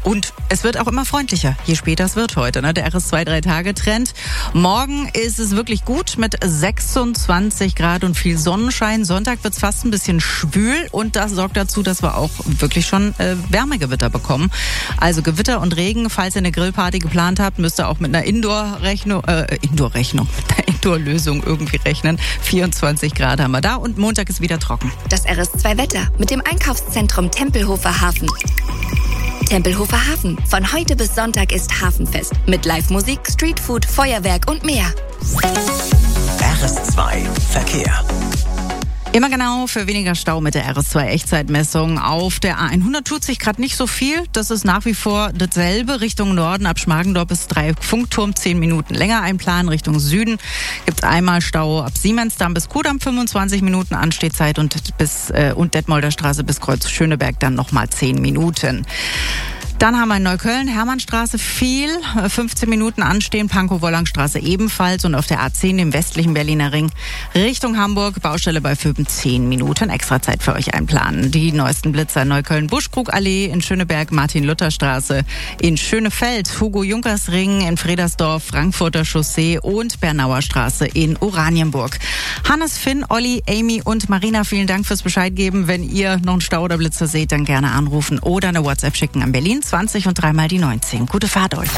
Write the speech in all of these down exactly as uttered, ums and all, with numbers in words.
Und es wird auch immer freundlicher, je später es wird heute. Ne? Der R S zwei drei Tage Trend. Morgen ist es wirklich gut mit sechsundzwanzig Grad und viel Sonnenschein. Sonntag wird es fast ein bisschen schwül und das sorgt dazu, dass wir auch wirklich schon äh, Wärmegewitter bekommen. Also Gewitter und Regen, falls ihr eine Grillparty geplant habt, müsst ihr auch mit einer Indoor-Rechnung, äh, Indoor-Rechnung, Indoor-Lösung irgendwie rechnen. vierundzwanzig Grad haben wir da und Montag ist wieder trocken. Das R S zwei Wetter mit dem Einkaufszentrum Tempelhofer Hafen. Tempelhofer Hafen. Von heute bis Sonntag ist Hafenfest. Mit Live-Musik, Streetfood, Feuerwerk und mehr. R S zwei Verkehr. Immer genau für weniger Stau mit der R S zwei Echtzeitmessung. Auf der A hundert tut sich gerade nicht so viel. Das ist nach wie vor dasselbe. Richtung Norden ab Schmargendorf bis Drei-Funkturm zehn Minuten länger einplanen. Richtung Süden gibt's einmal Stau ab Siemensdamm bis Kudamm fünfundzwanzig Minuten Anstehzeit und bis äh, und Detmolder Straße bis Kreuz Schöneberg dann nochmal zehn Minuten. Dann haben wir in Neukölln, Hermannstraße viel, fünfzehn Minuten anstehen, Pankow-Wollangstraße ebenfalls und auf der A zehn, dem westlichen Berliner Ring, Richtung Hamburg, Baustelle bei Föben, zehn Minuten extra Zeit für euch einplanen. Die neuesten Blitzer in Neukölln, Buschkrugallee, in Schöneberg, Martin-Luther-Straße, in Schönefeld, Hugo-Junkers-Ring, in Fredersdorf, Frankfurter Chaussee und Bernauer Straße in Oranienburg. Hannes, Finn, Olli, Amy und Marina, vielen Dank fürs Bescheid geben. Wenn ihr noch einen Stau oder Blitzer seht, dann gerne anrufen oder eine WhatsApp schicken an Berlin zwanzig und dreimal die neunzehn. Gute Fahrt euch.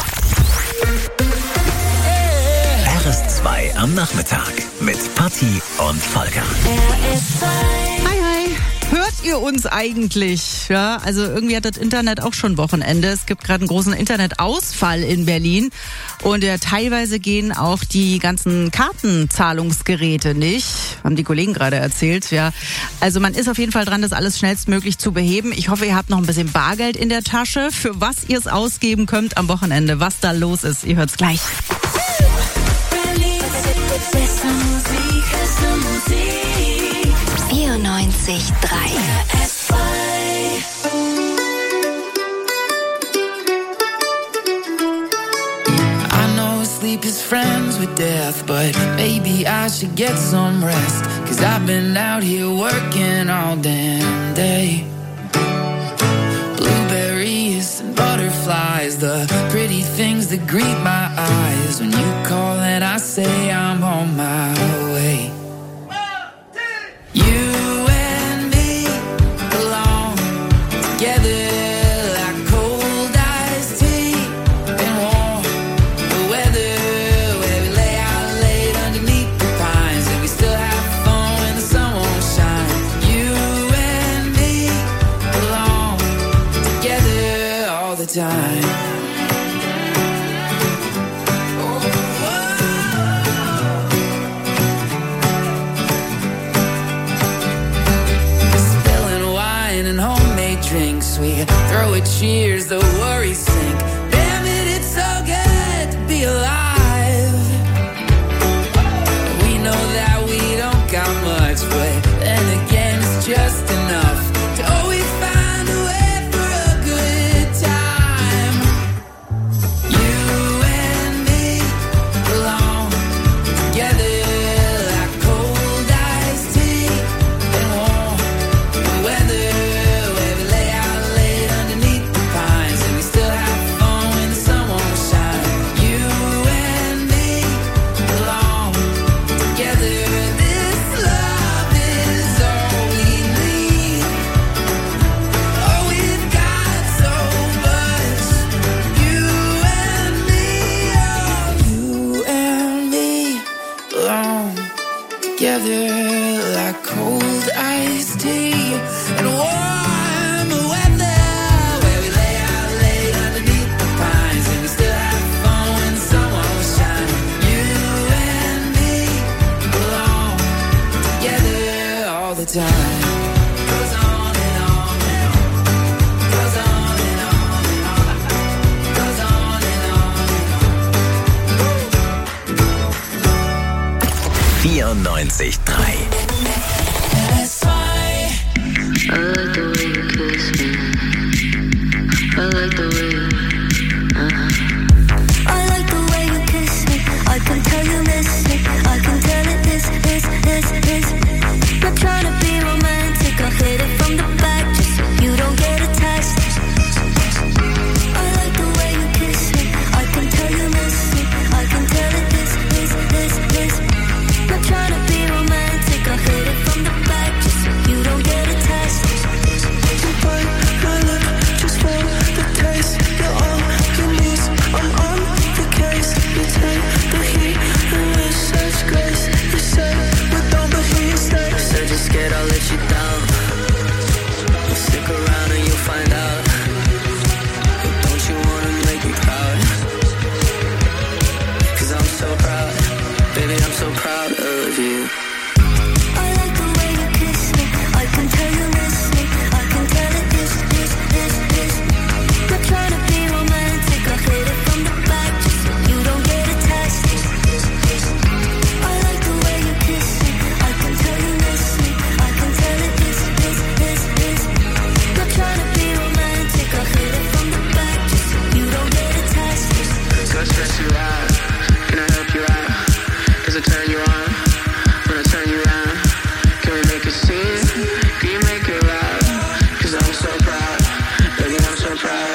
R S zwei am Nachmittag mit Patti und Volker. Hi, hi. Hört ihr uns eigentlich? Ja, also irgendwie hat das Internet auch schon Wochenende. Es gibt gerade einen großen Internetausfall in Berlin und ja, teilweise gehen auch die ganzen Kartenzahlungsgeräte nicht. Haben die Kollegen gerade erzählt. Ja, also man ist auf jeden Fall dran, das alles schnellstmöglich zu beheben. Ich hoffe, ihr habt noch ein bisschen Bargeld in der Tasche, für was ihr es ausgeben könnt am Wochenende. Was da los ist, ihr hört's gleich. vierundneunzig Komma drei I know sleep is friends with death, but maybe I should get some rest. Cause I've been out here working all damn day. Blueberries and butterflies, the pretty things that greet my eyes. When you call and I say I'm on my way. You and me belong together like cold iced tea and warm the weather, where we lay out late underneath the pines and we still have fun when the sun won't shine. You and me belong together all the time. Drinks, we throw a cheers, the worries sink. Damn it, it's so good to be alive. We know that we don't got much, but then again, it's just enough to always find a way for a good time. You and me belong together like cold iced tea and warm the weather. Together like cold iced tea and warm weather, where we lay out late underneath the pines and we still have fun when the sun won't shine. You and me belong together all the time. Goes on and on and on. Goes on and on and on. Goes on and on and on. vierundneunzig Komma drei. I like the way you kiss me. I like the way you, uh-huh. I like the way you kiss me. I can tell you miss me. I can tell it this, this, this, this. Not trying to be romantic. I hit it from the back just so you don't get attached. I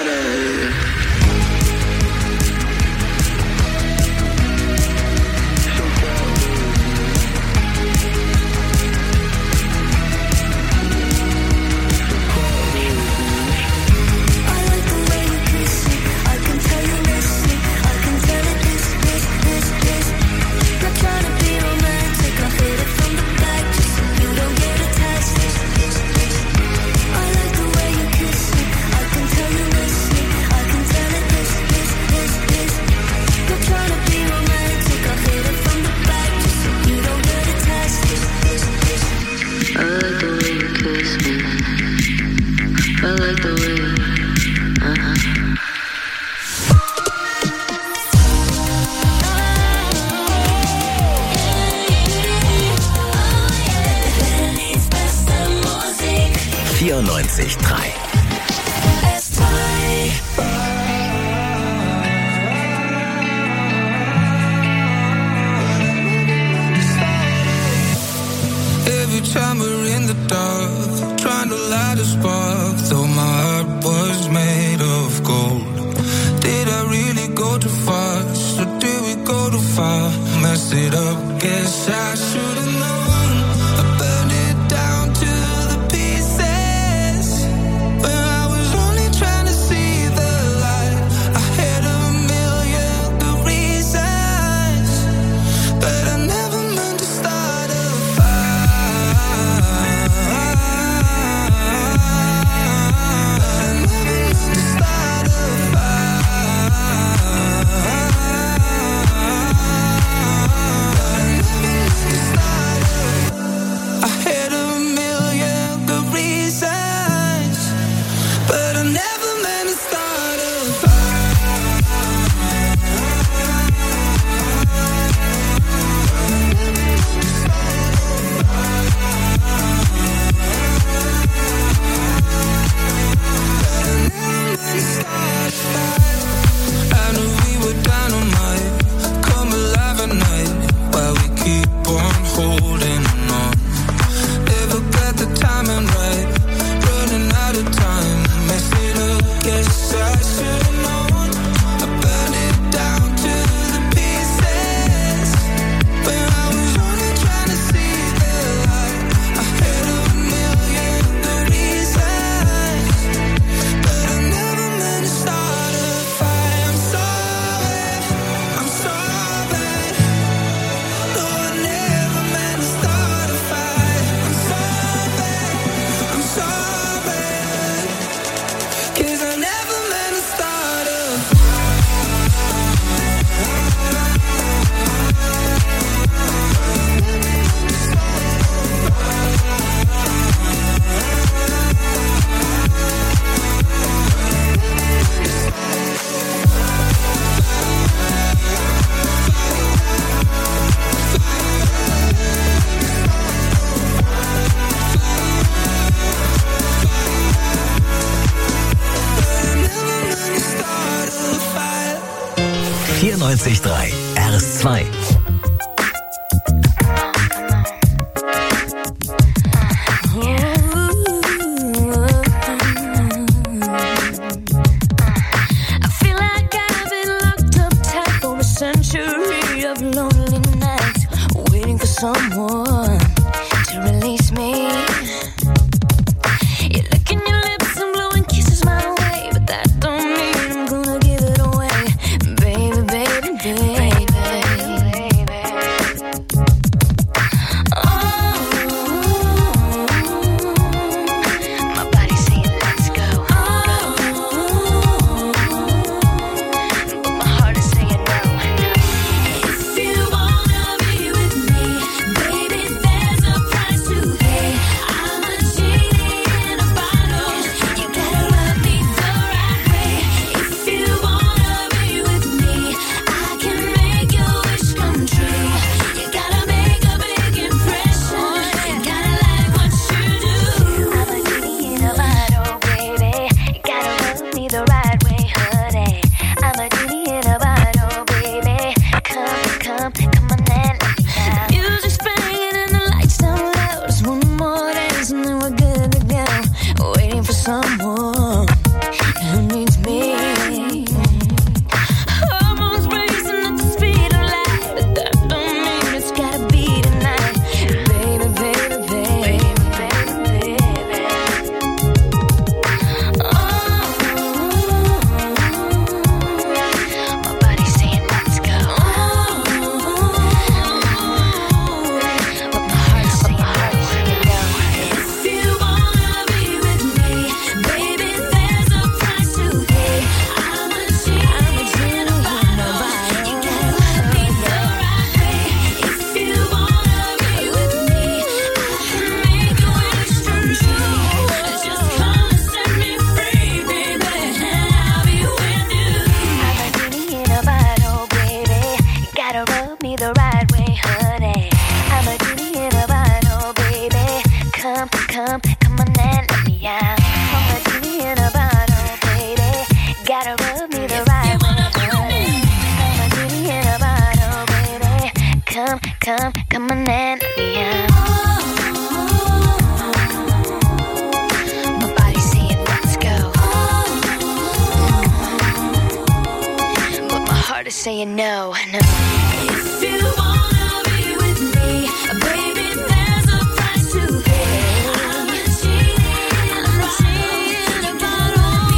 vierundneunzig Komma drei. Every time we're in the dark, trying to light a spark, though my heart was made of gold. Did I really go too fast, or did we go too far? Messed it up, guess I should've known. I burned it down to the pieces when I was only trying to see the light. I had a million good reasons, but I never meant to start a fire. I never meant to start a I had a million good reasons, but I never meant to start a I knew we were dynamite, come alive at night, while we keep on holding on. Never got the timing right, running out of time. Messed it up, guess I should've known. I burned it down to the pieces when I was only trying to see the light. I had a million good reasons, but I never meant to start a fight. I'm sorry, I'm sorry. No, I never meant to start a fight. I'm sorry, I'm sorry, 'cause I never meant to start a vierundneunzig Komma drei R S zwei. I feel like I've been locked up tight for a century of lonely nights, waiting for someone to release me. You're licking your lips and blowing kisses my way, but that don't mean I'm gonna give it away, baby, baby, baby. Oh, my body's saying let's go. Oh, but my heart is saying no. If you wanna be with me, baby, gotta rub me the right way. I'm a genie in a bottle, baby. Come, come, come on and let me out. My body's saying let's go, but my heart is saying no, no. If you wanna be with me, baby, there's a price to pay. I'm a genie, I'm a genie in a bottle.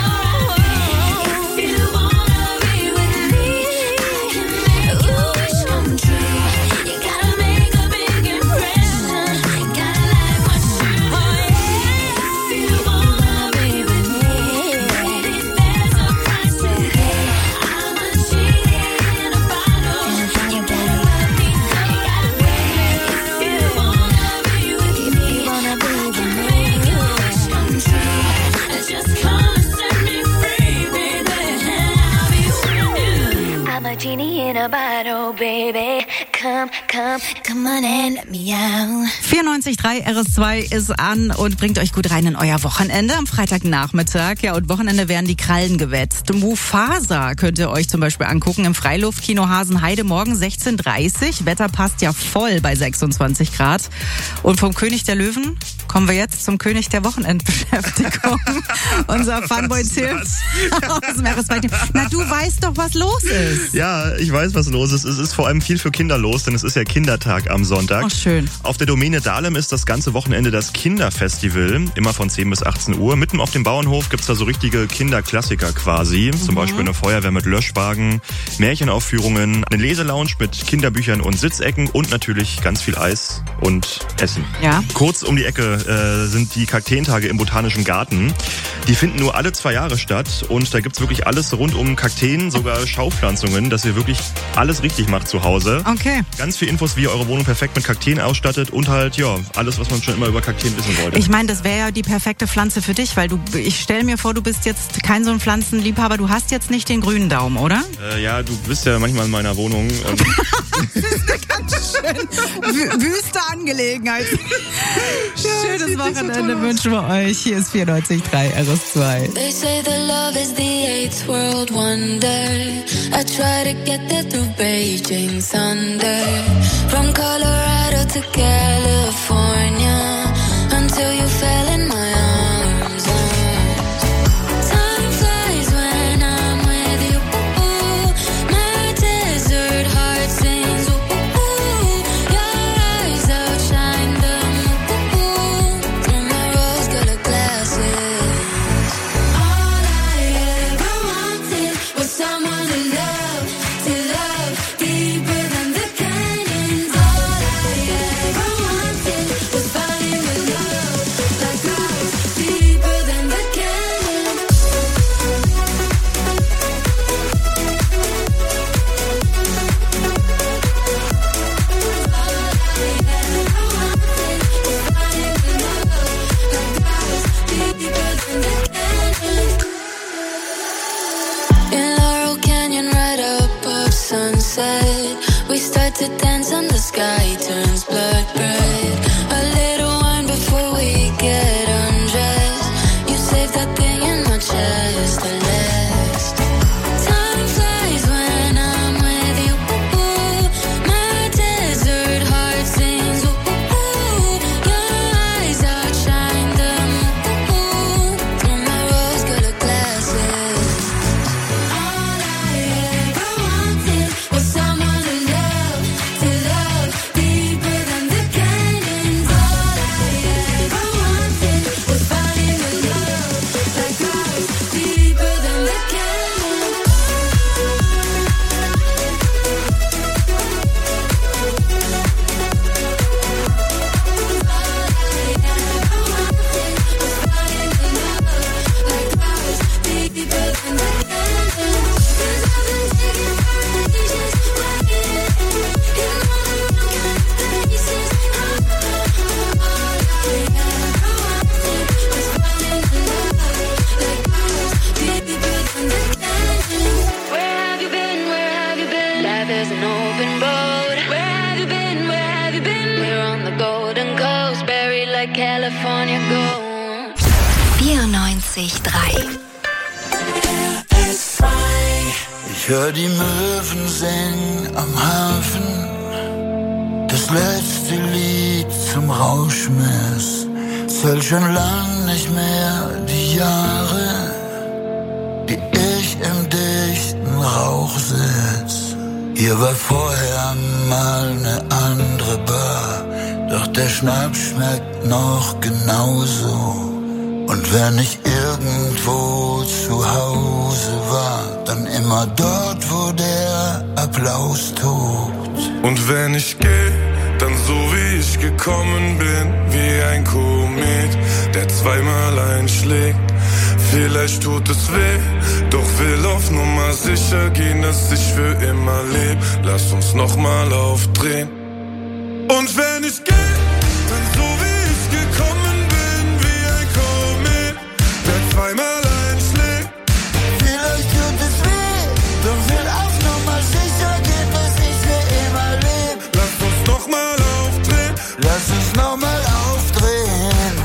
If you wanna be with me, I can make your wish come true. You gotta make a big impression. Gotta like what you want. If you wanna be with me, baby, there's a price to pay. I'm a genie in a bottle. You better let me know. You gotta wait. If you wanna be with me, wanna be with me, make your wish come true. Just come and set me free, baby. I'll be with you. I'm a genie in a bottle, baby. Come, come, come on and let me out. vierundneunzig Komma drei R S zwei ist an und bringt euch gut rein in euer Wochenende am Freitagnachmittag. Ja, und Wochenende werden die Krallen gewetzt. Mufasa könnt ihr euch zum Beispiel angucken im Freiluftkino Hasenheide morgen sechzehn Uhr dreißig. Wetter passt ja voll bei sechsundzwanzig Grad. Und vom König der Löwen kommen wir jetzt zum König der Wochenendbeschäftigung. Unser Funboy Tim aus dem R S zwei. Na, du weißt doch, was los ist. Ja, ich weiß, was los ist. Es ist vor allem viel für Kinder los, denn es ist ja Kindertag am Sonntag. Oh, schön. Auf der Domäne Dahlem ist das ganze Wochenende das Kinderfestival, immer von zehn bis achtzehn Uhr. Mitten auf dem Bauernhof gibt's da so richtige Kinderklassiker quasi. Mhm. Zum Beispiel eine Feuerwehr mit Löschwagen, Märchenaufführungen, eine Leselounge mit Kinderbüchern und Sitzecken und natürlich ganz viel Eis und Essen. Ja. Kurz um die Ecke äh, sind die Kakteentage im Botanischen Garten. Die finden nur alle zwei Jahre statt und da gibt's wirklich alles rund um Kakteen, sogar Schaupflanzungen, dass ihr wirklich alles richtig macht zu Hause. Okay. Ganz viel Infos, wie ihr eure Wohnung perfekt mit Kakteen ausstattet und halt, ja, alles, was man schon immer über Kakteen wissen wollte. Ich meine, das wäre ja die perfekte Pflanze für dich, weil du, ich stelle mir vor, du bist jetzt kein so ein Pflanzenliebhaber, du hast jetzt nicht den grünen Daumen, oder? Äh, ja, du bist ja manchmal in meiner Wohnung. Und das ist eine ganz schön wüste Angelegenheit. Schönes Wochenende wünschen wir euch. Hier ist vierundneunzig Komma drei R S zwei. They say that love is the eighth world wonder. I try to get there through Beijing thunder. From Colorado to California, until you fell in my arms. Time flies when I'm with you. My desert heart sings. Your eyes outshine the moon through my rose-colored glasses. All I ever wanted was someone to love, to love deeper than the canyons. All I ever wanted was falling in love, like clouds deeper than the canyons. All I ever wanted was falling in love, like clouds deeper than the canyons. In Laurel Canyon, right above sunset, we start to dance and the sky turns blood red. A little wine before we get undressed. You save that thing in my chest, the last. Time flies when I'm with you. My desert heart sings. Your eyes outshine the moon through my rose-colored glasses. All I ever wanted was someone to love, to love deeper than the canyons. All I ever wanted was falling in love, like clouds deeper than the canyons. Where have you been? Where have you been? Life is an open road. Where have you been? Where have you been? We're on the Golden Coast, buried like California gold. vierundneunzig Komma drei Ich hör die Möwen singen am Hafen, das letzte Lied zum Rauschmiss. Zählt schon lang nicht mehr die Jahre, die ich im dichten Rauch sitz. Hier war vorher mal ne andere Bar, doch der Schnaps schmeckt noch genauso. Und wenn ich irgendwo zu Hause war, dann immer dort, wo der Applaus tobt. Und wenn ich geh, dann so wie ich gekommen bin, wie ein Komet, der zweimal einschlägt. Vielleicht tut es weh, doch will auf Nummer sicher gehen, dass ich für immer leb. Lass uns nochmal aufdrehen. Und wenn ich geh, dann so wie ich gekommen bin, wie ein Komet, der zweimal einschlägt. Vielleicht tut es weh, doch will auf Nummer sicher gehen, dass ich für immer leb. Lass uns nochmal aufdrehen. Lass uns nochmal aufdrehen.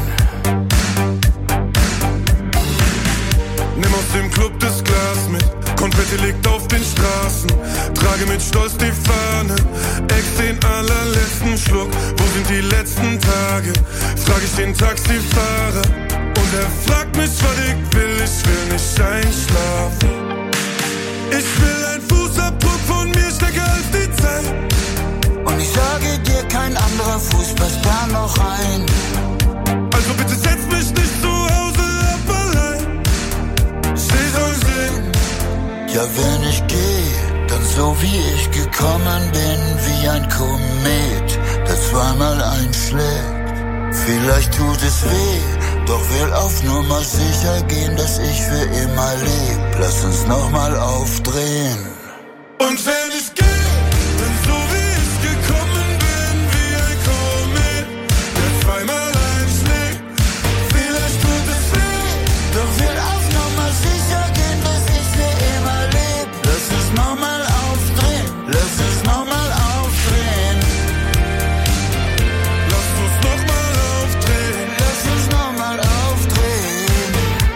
Nimm aus dem Club das Glas mit, Konfetti liegt auf den Straßen. Trage mit Stolz die Fahne, ex den allerletzten Schluck. Wo sind die letzten Tage? Frag ich den Taxifahrer und er fragt mich, was ich will. Ich will nicht einschlafen. Ich will ein Fußabdruck von mir stärker als die Zeit. Und ich sage dir, kein anderer Fuß passt da noch rein. Also bitte setz mich nicht zu Hause ab allein. Seh soll sehen. Ja, wenn ich gehe, dann so wie ich gekommen bin, wie ein Komet, der zweimal einschlägt. Vielleicht tut es weh, doch will auf Nummer sicher gehen, dass ich für immer leb. Lass uns nochmal aufdrehen. Und wenn ich gehe, dann so wie ich gekommen bin, wie ein Komet, der zweimal einschlägt. Vielleicht tut es weh, doch will auf Nummer sicher gehen, dass ich für immer leb. Lass uns nochmal aufdrehen, lass uns nochmal aufdrehen. Lass uns nochmal aufdrehen. Lass uns nochmal aufdrehen.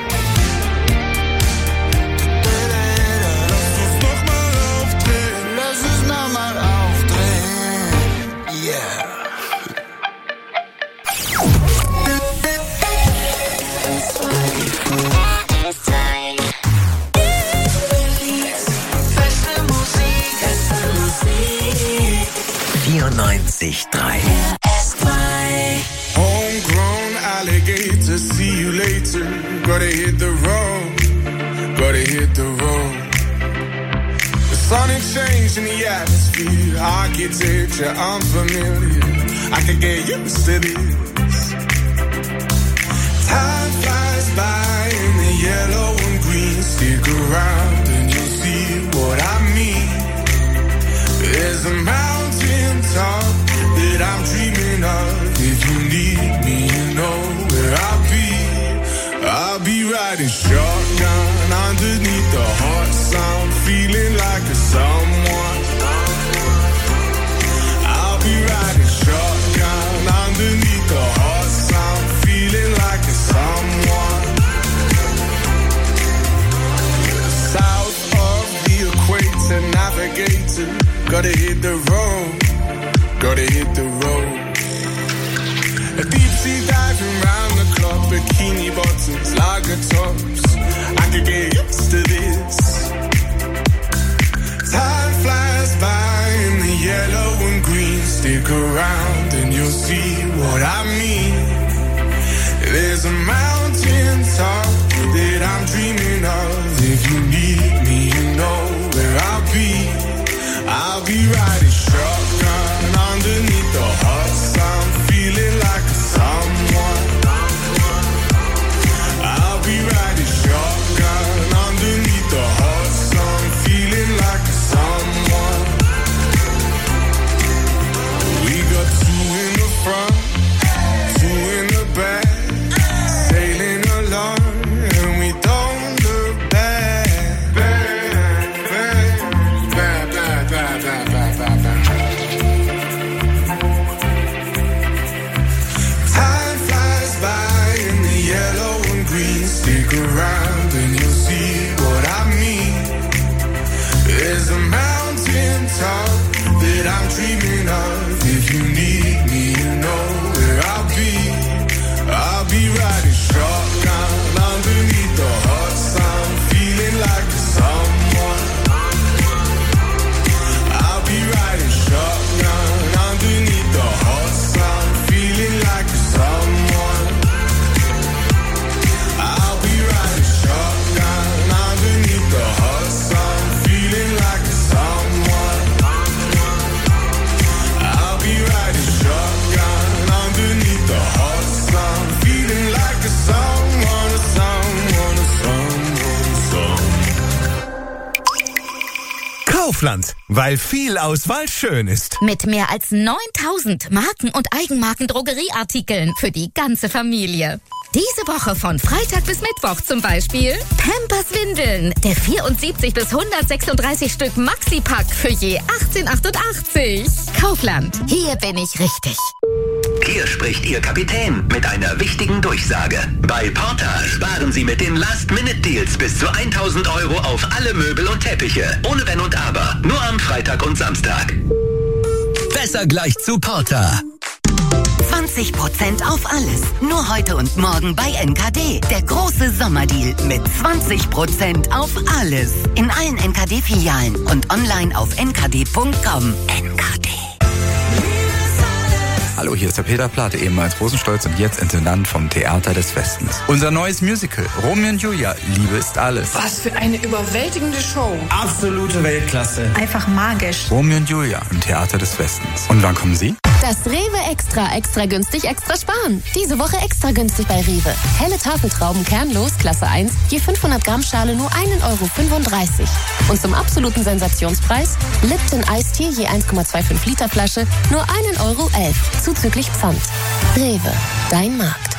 Lass uns nochmal aufdrehen. Lass uns nochmal aufdrehen. Yeah. vierundneunzig Komma drei. Homegrown alligator, see you later. Gotta hit the road, gotta hit the road. The sun ain't changed in the atmosphere. Architecture unfamiliar. I could get used to this. Time flies by in the yellow and green. Stick around and you'll see what I mean. There's a mountain top that I'm dreaming of. If you need me, you know where I'll be. I'll be riding shotgun underneath the hot sun, feeling like a someone. I'll be riding shotgun underneath the hot sun, feeling like a someone. South of the equator, navigator. Gotta hit the road, gotta hit the road. A deep sea diving round the clock, bikini bottoms, lager tops. I could get used to this. Time flies by in the yellow and green. Stick around and you'll see what I mean. There's a mountain top that I'm dreaming of. If you need me, you know where I'll be. I'll be riding shotgun underneath the hot sun, feeling like a someone. I'll be riding shotgun underneath the hot sun, feeling like a someone. We got two in the front, two in the back, sailing along, and we don't look Kaufland, weil viel Auswahl schön ist. Mit mehr als neuntausend Marken- und Eigenmarken-Drogerieartikeln für die ganze Familie. Diese Woche von Freitag bis Mittwoch zum Beispiel Pampers Windeln. Der vierundsiebzig bis hundertsechsunddreißig Stück Maxi-Pack für je achtzehn achtundachtzig. Kaufland, hier bin ich richtig. Hier spricht Ihr Kapitän mit einer wichtigen Durchsage. Bei Porta sparen Sie mit den Last-Minute-Deals bis zu tausend Euro auf alle Möbel und Teppiche. Ohne Wenn und Aber. Nur am Freitag und Samstag. Besser gleich zu Porta. zwanzig Prozent auf alles. Nur heute und morgen bei N K D. Der große Sommerdeal mit zwanzig Prozent auf alles. In allen N K D-Filialen und online auf n k d punkt com. N K D. Hallo, hier ist der Peter Plate, ehemals Rosenstolz und jetzt Intendant vom Theater des Westens. Unser neues Musical, Romeo und Julia, Liebe ist alles. Was für eine überwältigende Show. Absolute Weltklasse. Einfach magisch. Romeo und Julia im Theater des Westens. Und wann kommen Sie? Das Rewe Extra, extra günstig, extra sparen. Diese Woche extra günstig bei Rewe. Helle Tafeltrauben kernlos, Klasse eins, je fünfhundert Gramm Schale nur ein Euro fünfunddreißig. Und zum absoluten Sensationspreis, Lipton Eistee je eins Komma fünfundzwanzig Liter Flasche nur ein Euro elf, zuzüglich Pfand. Rewe, dein Markt.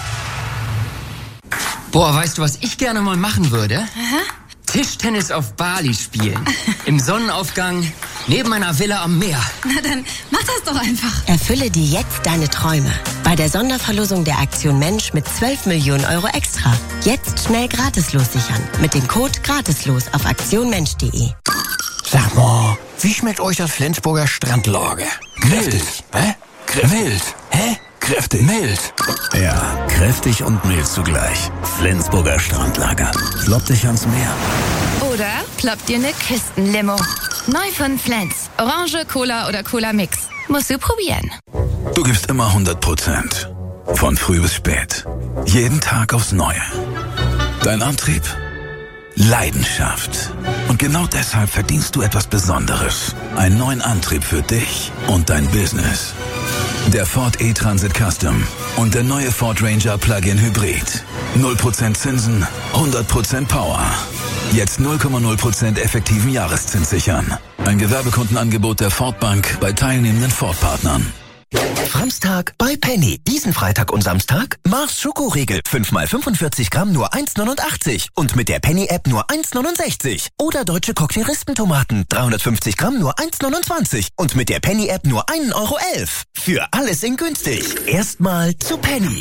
Boah, weißt du, was ich gerne mal machen würde? Aha. Tischtennis auf Bali spielen. Im Sonnenaufgang, neben einer Villa am Meer. Na dann, mach das doch einfach. Erfülle dir jetzt deine Träume. Bei der Sonderverlosung der Aktion Mensch mit zwölf Millionen Euro extra. Jetzt schnell gratislos sichern. Mit dem Code gratislos auf aktionmensch punkt de. Sag mal, wie schmeckt euch das Flensburger Strandlager? Mild. Hä? Mild. Hä? Kräftig. Mild. Ja, kräftig und mild zugleich. Flensburger Strandlager. Flopp dich ans Meer. Oder ploppt dir eine Küstenlimo. Neu von Flens. Orange, Cola oder Cola Mix. Musst du probieren. Du gibst immer hundert Prozent. Von früh bis spät. Jeden Tag aufs Neue. Dein Antrieb? Leidenschaft. Und genau deshalb verdienst du etwas Besonderes. Einen neuen Antrieb für dich und dein Business. Der Ford E-Transit Custom und der neue Ford Ranger Plug-in Hybrid. null Prozent Zinsen, hundert Prozent Power. Jetzt null Komma null Prozent effektiven Jahreszins sichern. Ein Gewerbekundenangebot der Ford Bank bei teilnehmenden Ford-Partnern. Samstag bei Penny. Diesen Freitag und Samstag Mars Schokoriegel. fünf mal fünfundvierzig Gramm nur eins neunundachtzig. Und mit der Penny-App nur eins neunundsechzig. Oder deutsche Cocktail-Rispentomaten. dreihundertfünfzig Gramm nur eins neunundzwanzig. Und mit der Penny-App nur ein Euro elf. Für alles in günstig. Erstmal zu Penny.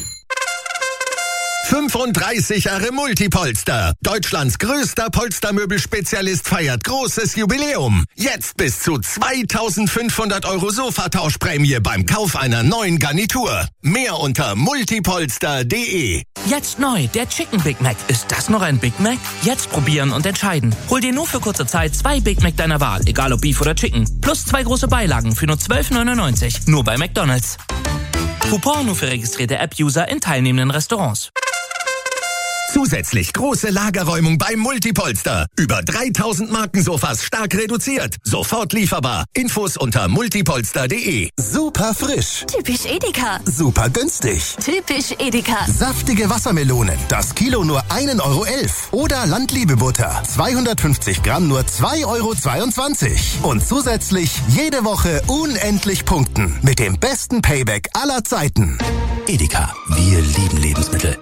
fünfunddreißig Jahre Multipolster. Deutschlands größter Polstermöbelspezialist feiert großes Jubiläum. Jetzt bis zu zweitausendfünfhundert Euro Sofatauschprämie beim Kauf einer neuen Garnitur. Mehr unter multipolster punkt de. Jetzt neu, der Chicken Big Mac. Ist das noch ein Big Mac? Jetzt probieren und entscheiden. Hol dir nur für kurze Zeit zwei Big Mac deiner Wahl, egal ob Beef oder Chicken. Plus zwei große Beilagen für nur zwölf neunundneunzig. Nur bei McDonald's. Coupon nur für registrierte App-User in teilnehmenden Restaurants. Zusätzlich große Lagerräumung beim Multipolster. Über dreitausend Markensofas stark reduziert. Sofort lieferbar. Infos unter multipolster punkt de. Super frisch. Typisch Edeka. Super günstig. Typisch Edeka. Saftige Wassermelonen. Das Kilo nur ein Euro elf. Oder Landliebebutter. zweihundertfünfzig Gramm nur zwei Euro zweiundzwanzig. Und zusätzlich jede Woche unendlich punkten. Mit dem besten Payback aller Zeiten. Edeka. Wir lieben Lebensmittel.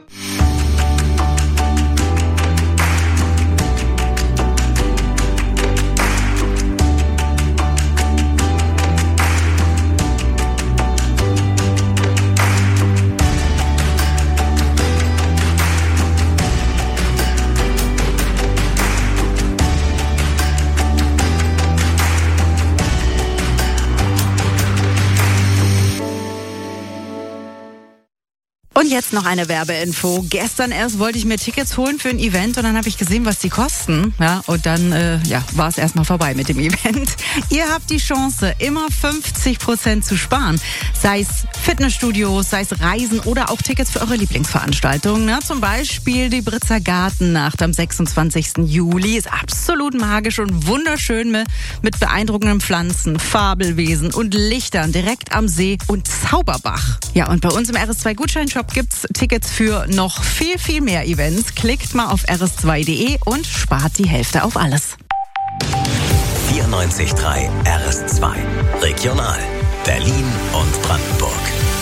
Und jetzt noch eine Werbeinfo. Gestern erst wollte ich mir Tickets holen für ein Event und dann habe ich gesehen, was die kosten. Ja, und dann äh, ja, war es erstmal vorbei mit dem Event. Ihr habt die Chance, immer fünfzig Prozent zu sparen. Sei es Fitnessstudios, sei es Reisen oder auch Tickets für eure Lieblingsveranstaltungen. Ja, zum Beispiel die Britzer Gartennacht am sechsundzwanzigsten Juli. Ist absolut magisch und wunderschön mit beeindruckenden Pflanzen, Fabelwesen und Lichtern direkt am See und Zauberbach. Ja, und bei uns im R S zwei Gutscheinshop gibt's Tickets für noch viel, viel mehr Events. Klickt mal auf r s zwei punkt de und spart die Hälfte auf alles. vierundneunzig vierundneunzig Komma drei R S zwei. Regional Berlin und Brandenburg.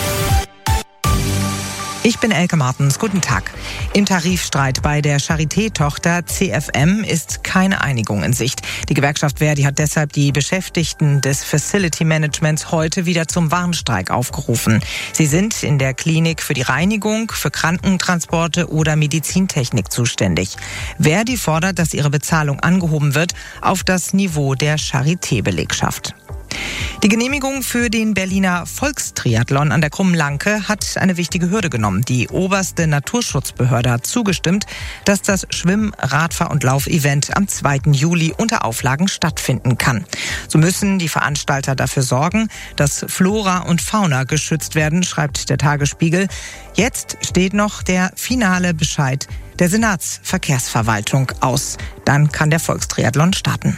Ich bin Elke Martens. Guten Tag. Im Tarifstreit bei der Charité-Tochter C F M ist keine Einigung in Sicht. Die Gewerkschaft Verdi hat deshalb die Beschäftigten des Facility Managements heute wieder zum Warnstreik aufgerufen. Sie sind in der Klinik für die Reinigung, für Krankentransporte oder Medizintechnik zuständig. Verdi fordert, dass ihre Bezahlung angehoben wird auf das Niveau der Charité-Belegschaft. Die Genehmigung für den Berliner Volkstriathlon an der Krummen Lanke hat eine wichtige Hürde genommen. Die oberste Naturschutzbehörde hat zugestimmt, dass das Schwimm-, Radfahr- und Laufevent am zweiten Juli unter Auflagen stattfinden kann. So müssen die Veranstalter dafür sorgen, dass Flora und Fauna geschützt werden, schreibt der Tagesspiegel. Jetzt steht noch der finale Bescheid der Senatsverkehrsverwaltung aus. Dann kann der Volkstriathlon starten.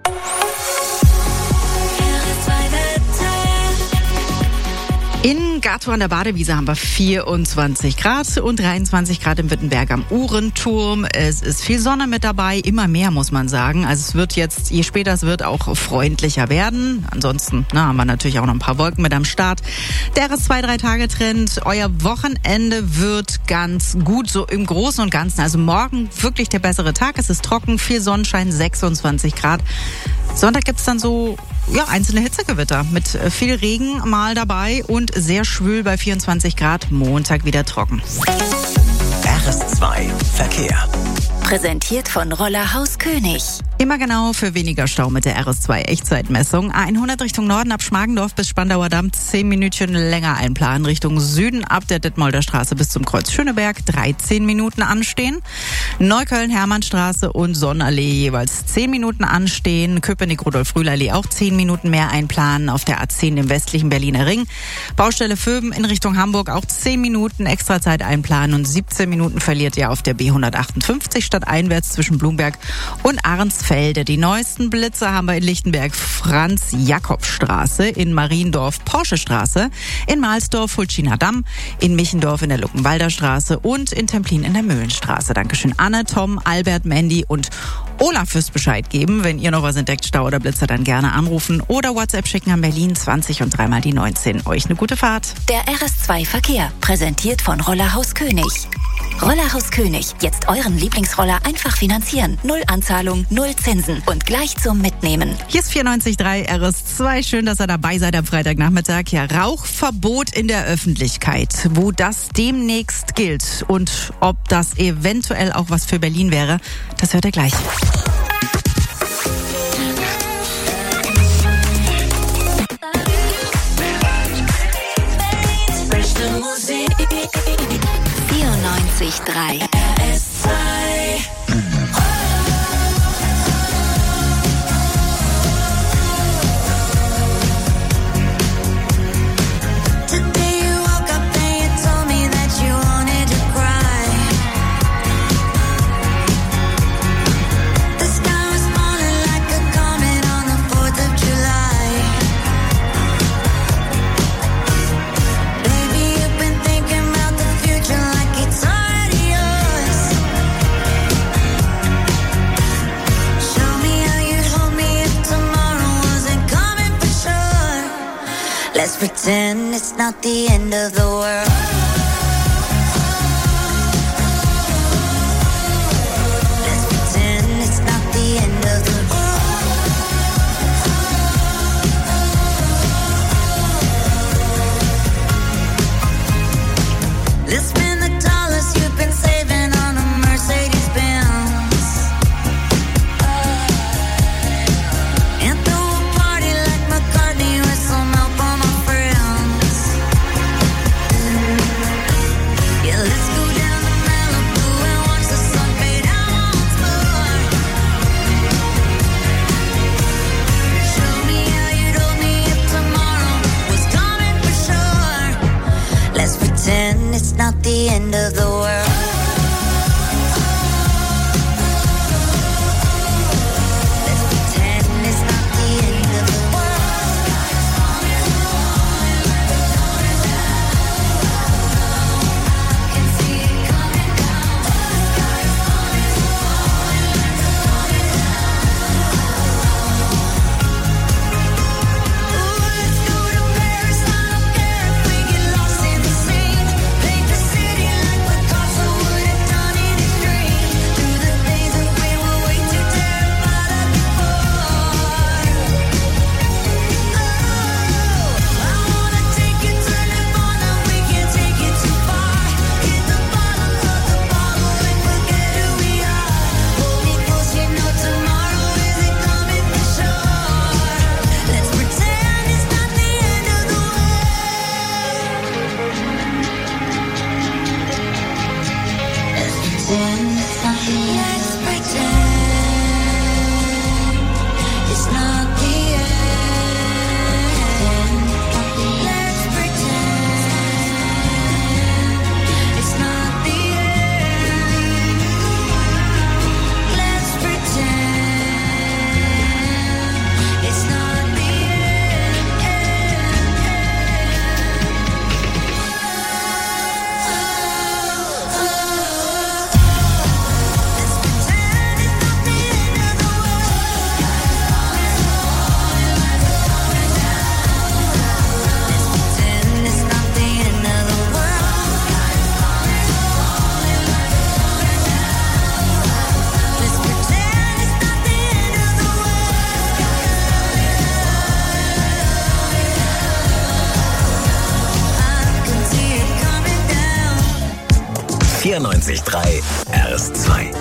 In Gato an der Badewiese haben wir vierundzwanzig Grad und dreiundzwanzig Grad im Wittenberg am Uhrenturm. Es ist viel Sonne mit dabei, immer mehr muss man sagen. Also es wird jetzt, je später es wird, auch freundlicher werden. Ansonsten na, haben wir natürlich auch noch ein paar Wolken mit am Start. Der R S zwei drei Tage Trend. Euer Wochenende wird ganz gut, so im Großen und Ganzen. Also morgen wirklich der bessere Tag. Es ist trocken, viel Sonnenschein, sechsundzwanzig Grad. Sonntag gibt's dann so ja, einzelne Hitzegewitter mit viel Regen mal dabei und sehr schwül bei vierundzwanzig Grad. Montag wieder trocken. R S zwei Verkehr. Präsentiert von Roller Haus König. Immer genau für weniger Stau mit der R S zwei Echtzeitmessung. A hundert Richtung Norden ab Schmargendorf bis Spandauer Damm zehn Minütchen länger einplanen. Richtung Süden ab der Detmolder Straße bis zum Kreuz Schöneberg dreizehn Minuten anstehen. Neukölln-Hermannstraße und Sonnenallee jeweils zehn Minuten anstehen. Köpenick-Rudolf-Rühl-Allee auch zehn Minuten mehr einplanen. Auf der A zehn im westlichen Berliner Ring. Baustelle Vöben in Richtung Hamburg auch zehn Minuten extra Zeit einplanen und siebzehn Minuten verliert ihr auf der B hundertachtundfünfzig stadteinwärts zwischen Blumberg und Arnsfelde. Die neuesten Blitze haben wir in Lichtenberg Franz-Jakob-Straße, in Mariendorf Porsche-Straße, in Mahlsdorf Fulchiner Damm, in Michendorf in der Luckenwalder Straße und in Templin in der Mühlenstraße. Dankeschön Anne, Tom, Albert, Mandy und Olaf fürs Bescheid geben. Wenn ihr noch was entdeckt, Stau oder Blitzer, dann gerne anrufen oder WhatsApp schicken an Berlin zwanzig und dreimal die neunzehn. Euch eine gute Fahrt. Der R S zwei Verkehr, präsentiert von Roller Haus König. Roller Haus König, jetzt euren Lieblingsroller einfach finanzieren. Null Anzahlung, null Zinsen und gleich zum Mitnehmen. Hier ist vierundneunzig Komma drei R S zwei. Schön, dass ihr dabei seid am Freitagnachmittag. Ja, Rauchverbot in der Öffentlichkeit. Wo das demnächst gilt und ob das eventuell auch was für Berlin wäre, das hört ihr gleich. vierundneunzig Komma drei R S zwei. Let's pretend it's not the end of the world. Let's pretend it's not the end of the world. Let's spend the dollars you've been saving on a Mercedes Benz. vierundneunzig Komma drei R S zwei.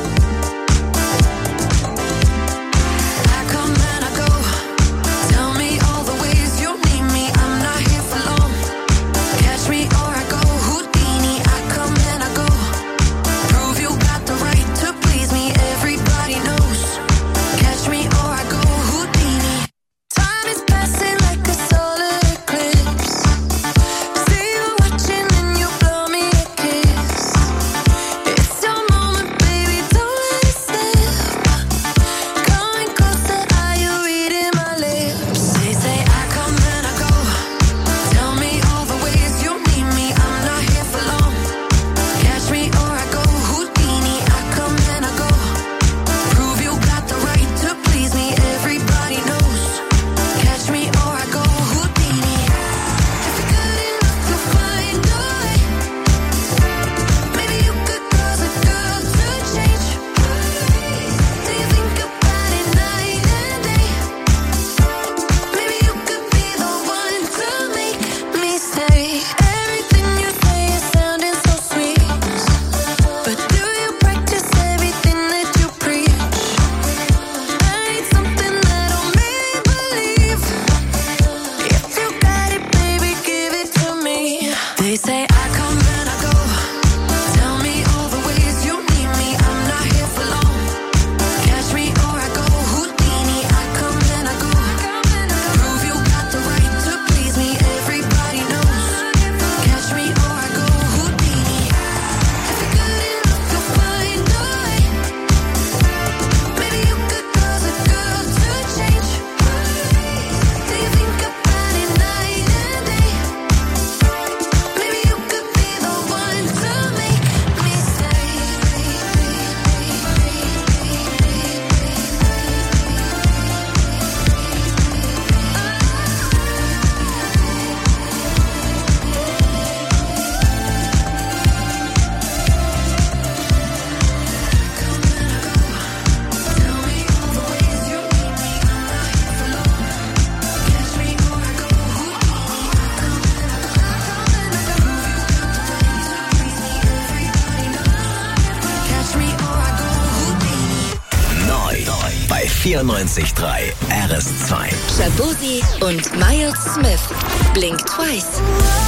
vierundneunzig Komma drei R S zwei. Shaboozey und Miles Smith. Blink Twice.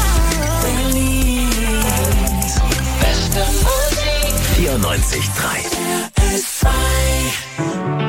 Beste Musik. vierundneunzig Komma drei R S zwei.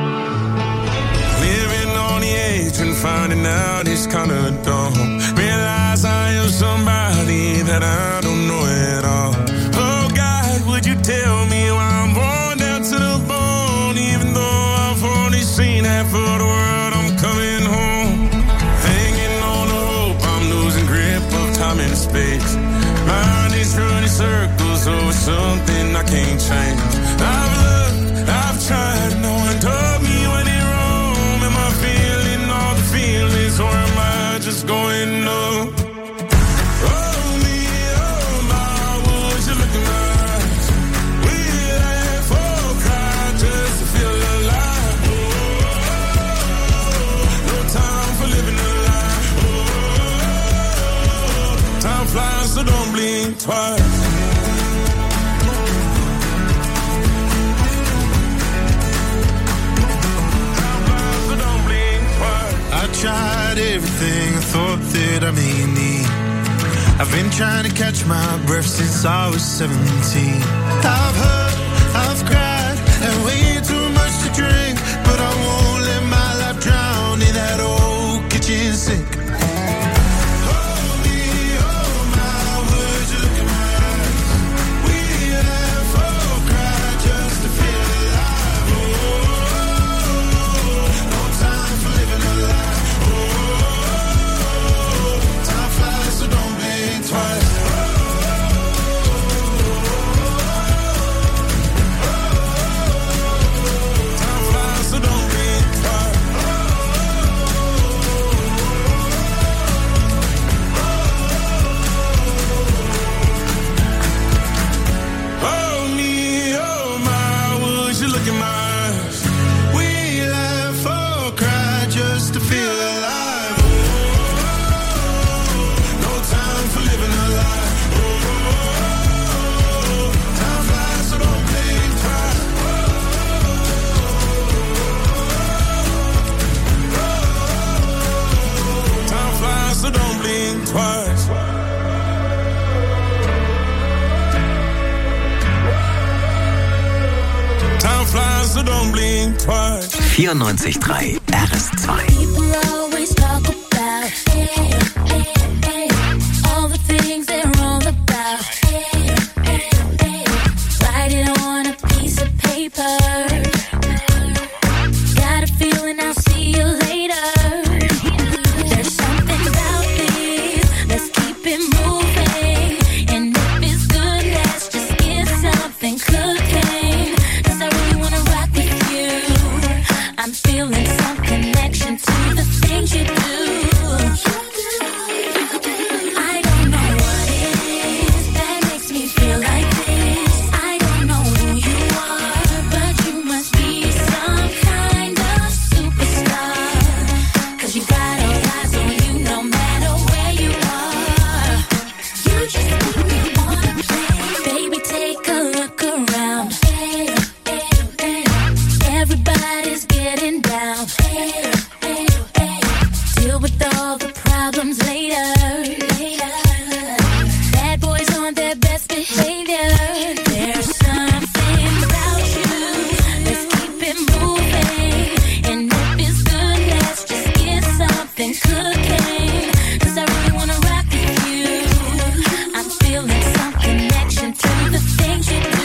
Living on the edge and finding out it's kinda dumb. Realize I am somebody that I don't know at all. Oh God, would you tell me why I'm born down to the bone? Even though I've only seen half of the world, I'm coming home. Hanging on the hope, I'm losing grip of time and space. Mind is running circles over something I can't change. I've looked, I've tried, no one told me when it wrong. Am I feeling all the feelings or am I just going up? Oh me, oh my, would you look in my eyes? We laugh or cry just to feel alive. Oh, no time for living a lie. Oh, time flies, so don't blink twice. I tried everything I thought that I may need. I've been trying to catch my breath since I was seventeen. I've hurt, I've cried, and way too much to drink. But I won't let my life drown in that old kitchen sink. Hold me, oh my, would you look in my eyes? We laugh or cry just to feel alive. Oh, no time for living a lie. Twice. twice. Time flies, so don't blink twice. vierundneunzig Komma drei R S zwei. People always talk about hey, hey, hey, all the things they're wrong about. Hey, hey, hey, write it on a piece of paper. Got a feeling I'll see you later. There's something about this. Let's keep it moving. And if it's good, let's just get something cooking. 'Cause I really wanna rock with you. I'm feeling some connection to the things you do. I don't know what it is that makes me feel like this. I don't know who you are, but you must be some kind of superstar. 'Cause you got all eyes on you no matter where you are. You just make me wanna play. Baby, take a look around. Hey, hey, hey. Everybody's getting down. Hey, hey, hey. Deal with all the problems later. Later. Bad boys on their best behavior. There's something about you. Let's keep it moving. And if it's good, let's just get something cooking. 'Cause I really wanna rock with you. I'm feeling some connection to the things you do.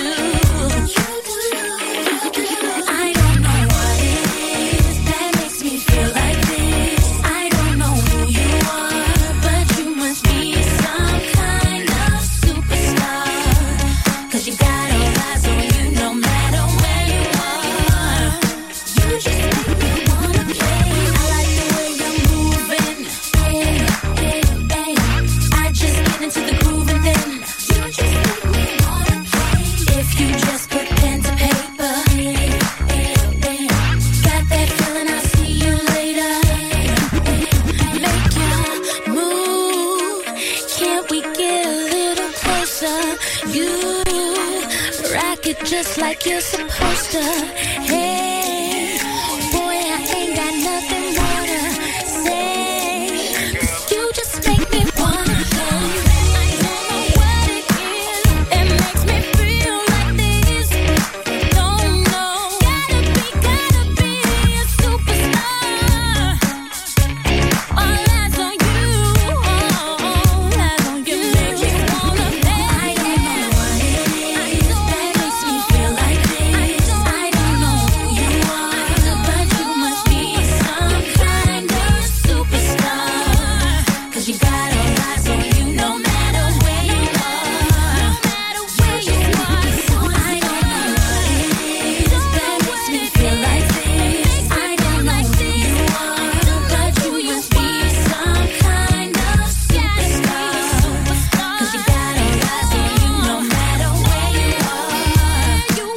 I don't know what it is that makes me feel like this. I don't know who you are, but you must be some kind of superstar. 'Cause you got all eyes on you no matter where you are. You just make me wanna play. I like the way you're moving. Hey, hey, hey. I just get into the groove and then you just make me wanna play. If you just put pen to paper. Hey, hey, hey. Got that feeling I'll see you later. Make your move. Can't we get a little closer? You rock it just like you're supposed to. Hey, boy, I ain't got nothing more to say. 'Cause you just make me wanna play. I don't know what it is that makes me feel like this. Don't know. Gotta be, gotta be a superstar. All eyes on you. All eyes on you. Make me wanna play. I don't know what it is that makes me feel like this. I don't know who you are, but you must be some kind of superstar. 'Cause you got all eyes on you no matter where you are. No matter where you are. I don't know what it is that makes me feel like this. I don't know who you are, but you must be some kind of superstar. 'Cause you got all eyes on you no matter where you are. You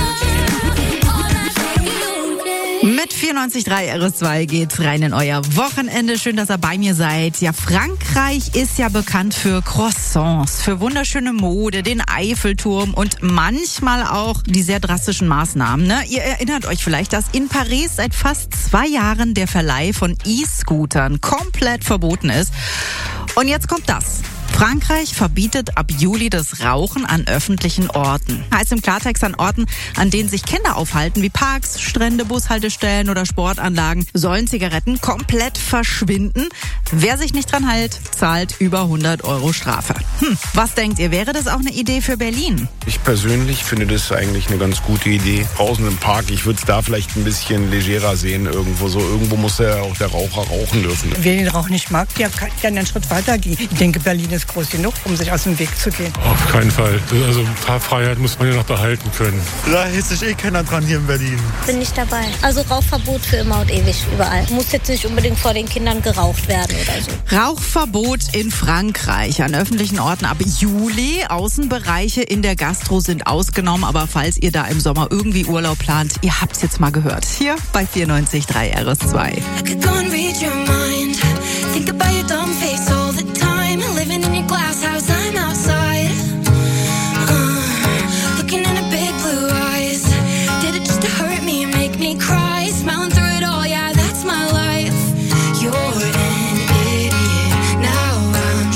are. Mit vierundneunzig Komma drei R S zwei geht's rein in euer Wochenende. Schön, dass ihr bei mir seid. Ja, Frankreich ist ja bekannt für Croissants, für wunderschöne Mode, den Eiffelturm und manchmal auch die sehr drastischen Maßnahmen. Ne? Ihr erinnert euch vielleicht, dass in Paris seit fast zwei Jahren der Verleih von E-Scootern komplett verboten ist. Und jetzt kommt das. Frankreich verbietet ab Juli das Rauchen an öffentlichen Orten. Heißt im Klartext an Orten, an denen sich Kinder aufhalten, wie Parks, Strände, Bushaltestellen oder Sportanlagen, sollen Zigaretten komplett verschwinden. Wer sich nicht dran hält, zahlt über hundert Euro Strafe. Hm, was denkt ihr, wäre das auch eine Idee für Berlin? Ich persönlich finde das eigentlich eine ganz gute Idee. Draußen im Park, ich würde es da vielleicht ein bisschen legerer sehen irgendwo. So irgendwo muss ja auch der Raucher rauchen dürfen. Wer den Rauch nicht mag, der kann gerne einen Schritt weiter gehen. Ich denke, Berlin ist groß genug, um sich aus dem Weg zu gehen. Auf keinen Fall. Also Fahrfreiheit muss man ja noch behalten können. Da hält sich eh keiner dran hier in Berlin. Bin nicht dabei. Also Rauchverbot für immer und ewig überall. Muss jetzt nicht unbedingt vor den Kindern geraucht werden oder so. Rauchverbot in Frankreich an öffentlichen Orten ab Juli. Außenbereiche in der Gastro sind ausgenommen, aber falls ihr da im Sommer irgendwie Urlaub plant, ihr habt's jetzt mal gehört. Hier bei vierundneunzig Komma drei R S zwei. I could go and read your mind. Think about your dumb face all the time. Living in your glass house, I'm outside. Uh, looking in her big blue eyes. Did it just to hurt me and make me cry? Smiling through it all, yeah, that's my life. You're an idiot, now I'm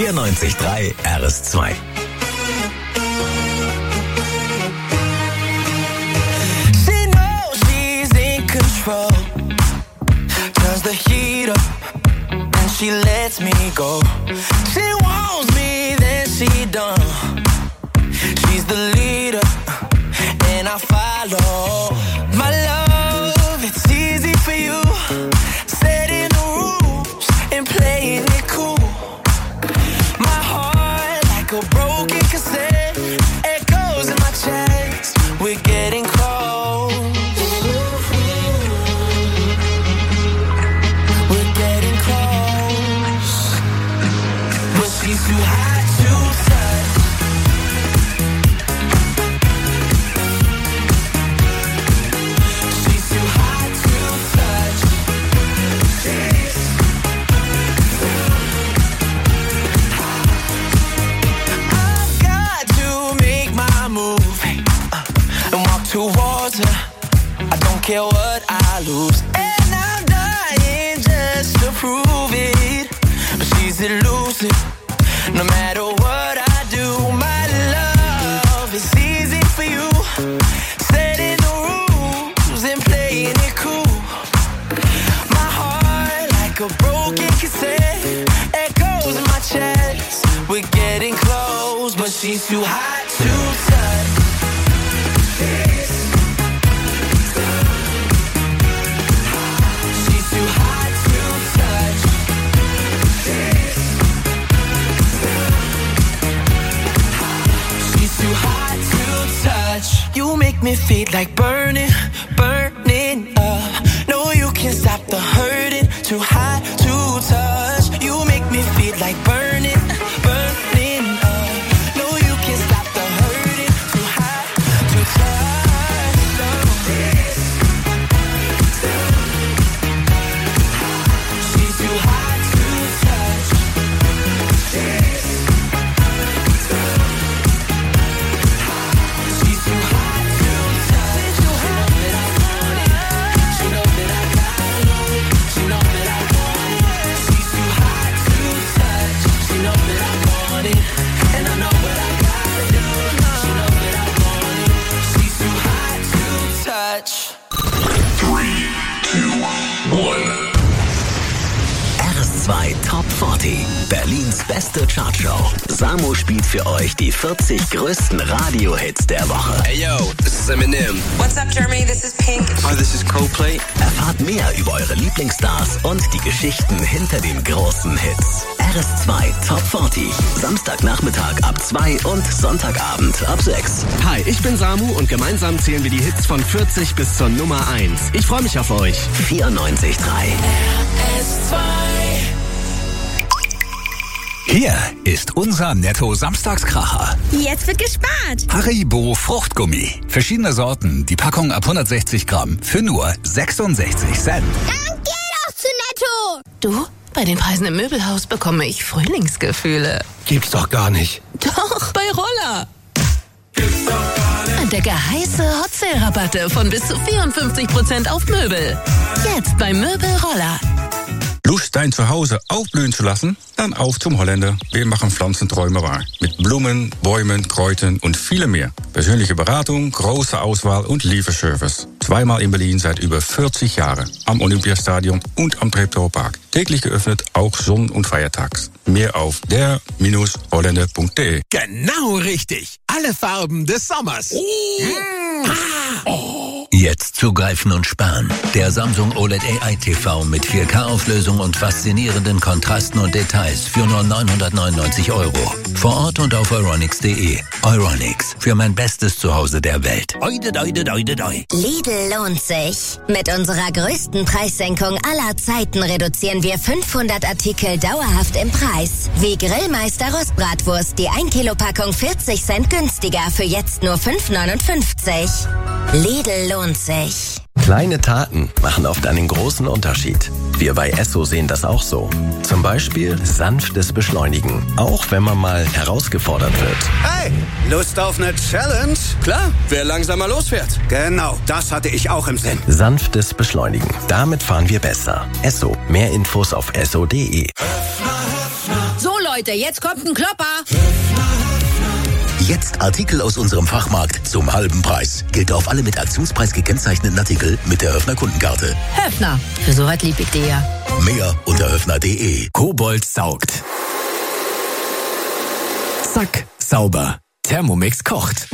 vierundneunzig Komma drei R S zwei. She knows she's in control. Turns the heat up and she lets me go. She wants me, then she done. She's the leader and I follow. My love, it's easy for you. Setting the rules and playing it cool. My heart like a broken cassette. Echoes in my chest. We're getting close. We're getting close. But she's too hot to touch. She's too hot to touch. She's I've got to make my move uh, and walk towards her. I don't care what I lose, and I'm dying just to prove it. But she's elusive, no matter what I do. My love is easy for you, setting the rules and playing it cool. My heart like a broken cassette, echoes in my chest. We're getting close, but she's too hot to touch. She's too hot to touch. She's too hot to touch. You make me feel like burning, burning up. No, you can't stop the hurting. Too hot to touch. You make me feel like burning, burning up. No, you can't stop the hurting. Too hot to touch. No. She's too hot to touch. She's too hot to touch. She know that I want it. She know that I got it. She know that I want it. She's too hot to touch. She know that I want it, and I know what I gotta do. She know that I want it. She's too hot to touch. three, two, one. R S zwei Top vierzig. Berlins beste Chartshow. Samo spielt für euch die vierzig größten Radio-Hits der Woche. Hey yo, this is Eminem. What's up, Germany? This is Pink. Hi, this is Coldplay. Erfahrt mehr über eure Lieblingsstars und die Geschichten hinter den großen Hits. R S zwei Top vierzig. Samstagnachmittag ab zwei und Sonntagabend ab sechs. Hi, ich bin Samu und gemeinsam zählen wir die Hits von vierzig bis zur Nummer eins. Ich freue mich auf euch. vierundneunzig Komma drei. R S zwei. Hier ist unser Netto-Samstagskracher. Jetzt wird gespart. Haribo Fruchtgummi. Verschiedene Sorten. Die Packung ab hundertsechzig Gramm für nur sechsundsechzig Cent. Dann geh doch zu Netto. Du, bei den Preisen im Möbelhaus bekomme ich Frühlingsgefühle. Gibt's doch gar nicht. Doch, bei Roller. Entdecke heiße Hot Sale Rabatte von bis zu vierundfünfzig Prozent auf Möbel. Jetzt bei Möbel Roller. Lust, dein Zuhause aufblühen zu lassen? Dann auf zum Holländer. Wir machen Pflanzenträume wahr. Mit Blumen, Bäumen, Kräutern und vielem mehr. Persönliche Beratung, große Auswahl und Lieferservice. Zweimal in Berlin seit über vierzig Jahren. Am Olympiastadion und am Treptower Park. Täglich geöffnet, auch Sonn- und Feiertags. Mehr auf der Bindestrich holländer punkt de. Genau richtig. Alle Farben des Sommers. Mm. Ah. Oh. Jetzt zugreifen und sparen. Der Samsung O L E D A I T V mit vier K-Auflösung und faszinierenden Kontrasten und Details für nur neunhundertneunundneunzig Euro. Vor Ort und auf euronics punkt de. Euronics, für mein bestes Zuhause der Welt. Oide, oide, oide, oide. Lidl lohnt sich. Mit unserer größten Preissenkung aller Zeiten reduzieren wir fünfhundert Artikel dauerhaft im Preis. Wie Grillmeister Rostbratwurst, die ein Kilo Packung vierzig Cent günstiger für jetzt nur fünf neunundfünfzig. Lidl lohnt sich. Kleine Taten machen oft einen großen Unterschied. Wir bei Esso sehen das auch so. Zum Beispiel sanftes Beschleunigen, auch wenn man mal herausgefordert wird. Hey, Lust auf eine Challenge? Klar, wer langsamer losfährt. Genau, das hatte ich auch im Sinn. Sanftes Beschleunigen, damit fahren wir besser. Esso, mehr Infos auf esso punkt de. So Leute, Leute, jetzt kommt ein Klopper. Jetzt Artikel aus unserem Fachmarkt zum halben Preis. Gilt auf alle mit Aktionspreis gekennzeichneten Artikel mit der Höfner Kundenkarte. Höfner, für so was lieb ich dir ja. Mehr unter höfner punkt de. Kobold saugt. Zack, sauber. Thermomix kocht.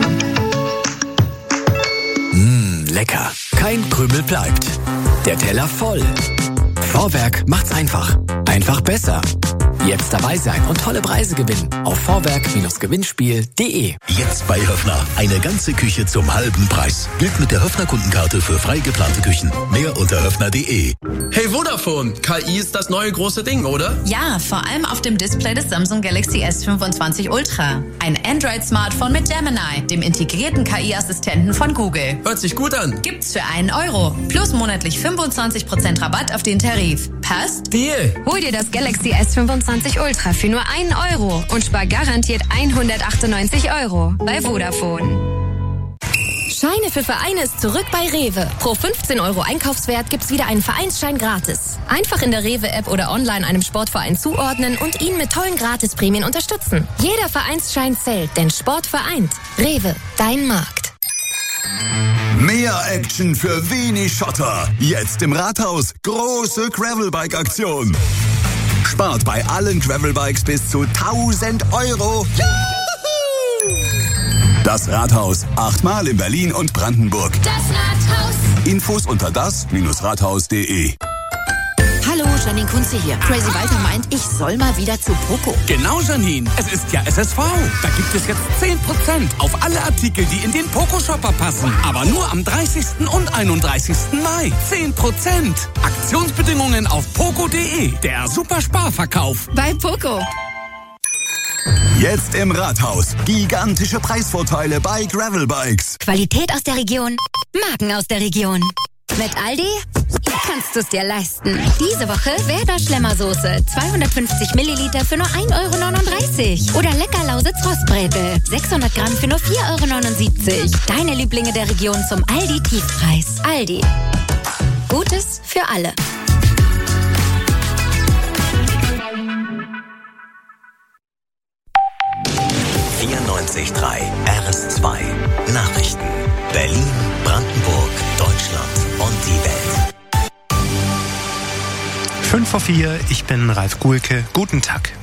Mmh, lecker. Kein Krümel bleibt. Der Teller voll. Vorwerk macht's einfach. Einfach besser. Jetzt dabei sein und tolle Preise gewinnen auf vorwerk Gewinnspiel punkt de. Jetzt bei Höfner. Eine ganze Küche zum halben Preis. Gilt mit der Höfner Kundenkarte für frei geplante Küchen. Mehr unter höfner punkt de. Hey Vodafone, K I ist das neue große Ding, oder? Ja, vor allem auf dem Display des Samsung Galaxy S fünfundzwanzig Ultra. Ein Android-Smartphone mit Gemini, dem integrierten K I-Assistenten von Google. Hört sich gut an. Gibt's für einen Euro. Plus monatlich fünfundzwanzig Prozent Rabatt auf den Tarif. Passt? Deal. Hol dir das Galaxy S fünfundzwanzig Ultra für nur einen Euro und spar garantiert hundertachtundneunzig Euro bei Vodafone. Scheine für Vereine ist zurück bei Rewe. Pro fünfzehn Euro Einkaufswert gibt's wieder einen Vereinsschein gratis. Einfach in der Rewe-App oder online einem Sportverein zuordnen und ihn mit tollen Gratisprämien unterstützen. Jeder Vereinsschein zählt, denn Sport vereint. Rewe, dein Markt. Mehr Action für wenig Schotter. Jetzt im Rathaus. Große Gravelbike-Aktion. Spart bei allen Gravelbikes bis zu tausend Euro. Juhu! Das Rathaus. Achtmal in Berlin und Brandenburg. Das Rathaus. Infos unter das Rathaus punkt de. Hallo, Janine Kunze hier. Crazy Walter meint, ich soll mal wieder zu Poco. Genau, Janine. Es ist ja S S V. Da gibt es jetzt zehn Prozent auf alle Artikel, die in den Poco-Shopper passen. Aber nur am dreißigsten und einunddreißigsten Mai. zehn Prozent. Aktionsbedingungen auf poco punkt de. Der Supersparverkauf. Bei Poco. Jetzt im Rathaus. Gigantische Preisvorteile bei Gravelbikes. Qualität aus der Region, Marken aus der Region. Mit Aldi kannst du es dir leisten. Diese Woche Werder Schlemmersoße. zweihundertfünfzig Milliliter für nur ein Euro neununddreißig. Oder Leckerlausitz Rostbrätel. sechshundert Gramm für nur vier Euro neunundsiebzig. Deine Lieblinge der Region zum Aldi-Tiefpreis. Aldi. Gutes für alle. vierundneunzig Komma drei R S zwei. Nachrichten. Berlin, Brandenburg, Deutschland und die Welt. fünf vor vier, ich bin Ralf Guhlke. Guten Tag.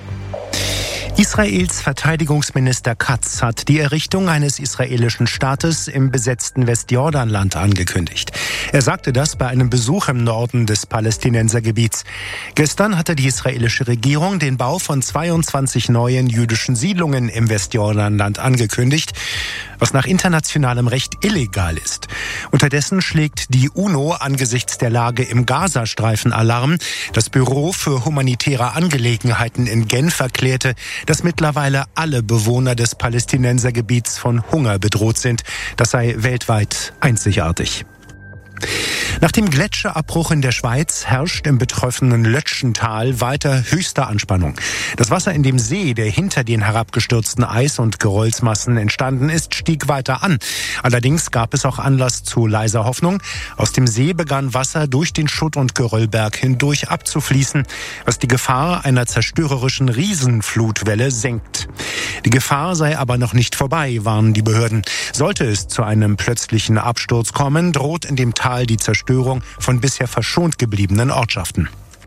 Israels Verteidigungsminister Katz hat die Errichtung eines israelischen Staates im besetzten Westjordanland angekündigt. Er sagte das bei einem Besuch im Norden des Palästinensergebiets. Gestern hatte die israelische Regierung den Bau von zweiundzwanzig neuen jüdischen Siedlungen im Westjordanland angekündigt, was nach internationalem Recht illegal ist. Unterdessen schlägt die UNO angesichts der Lage im Gazastreifen Alarm. Das Büro für humanitäre Angelegenheiten in Genf erklärte, dass mittlerweile alle Bewohner des Palästinensergebiets von Hunger bedroht sind. Das sei weltweit einzigartig. Nach dem Gletscherabbruch in der Schweiz herrscht im betroffenen Lötschental weiter höchste Anspannung. Das Wasser in dem See, der hinter den herabgestürzten Eis- und Geröllsmassen entstanden ist, stieg weiter an. Allerdings gab es auch Anlass zu leiser Hoffnung. Aus dem See begann Wasser durch den Schutt- und Geröllberg hindurch abzufließen, was die Gefahr einer zerstörerischen Riesenflutwelle senkt. Die Gefahr sei aber noch nicht vorbei, warnen die Behörden. Sollte es zu einem plötzlichen Absturz kommen, droht in dem Tal die Zerstörung von bisher verschont gebliebenen Ortschaften.